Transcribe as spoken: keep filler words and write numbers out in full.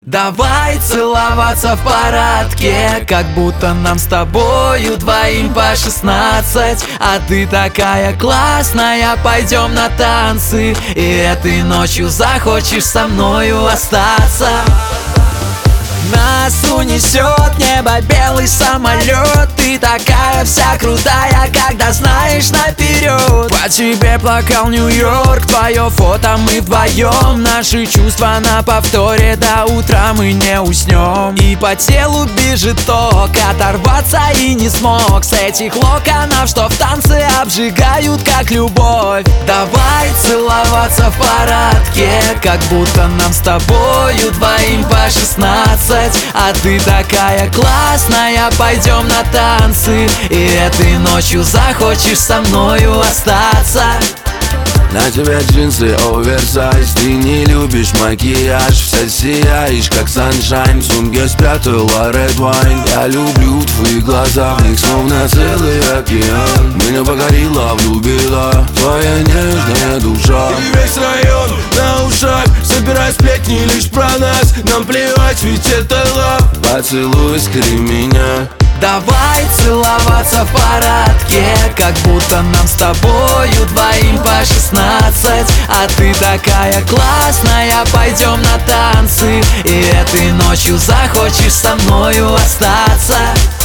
Давай целоваться в парадке, как будто нам с тобою двоим по шестнадцать. А ты такая классная, пойдем на танцы, и этой ночью захочешь со мною остаться. Нас унесет небо белый самолет. Ты такая вся крутая, когда знаешь наперед. По тебе плакал Нью-Йорк, твое фото мы вдвоем. Наши чувства на повторе, до утра мы не уснем. И по телу бежит ток, оторваться и не смог с этих локонов, что в танце обжигают как любовь. Давай целоваться в парадке, как будто нам с тобою двоим по шестнадцать. А ты такая классная, пойдем на танцы, и этой ночью захочешь со мною остаться. На тебе джинсы оверсайз, ты не любишь макияж, вся сияешь как саншайн. В сумке спрятала red wine. Я люблю твои глаза, в них словно целый океан. Меня покорила, влюбила твоя нежная душа. И весь район на ушах, собирай сплетни лишь про нас. Нам плевать, ведь это лав. Поцелуй, скри меня. Давай целоваться в парадке, как будто нам с тобою двоим по шестнадцать. А ты такая классная, пойдем на танцы, и этой ночью захочешь со мною остаться.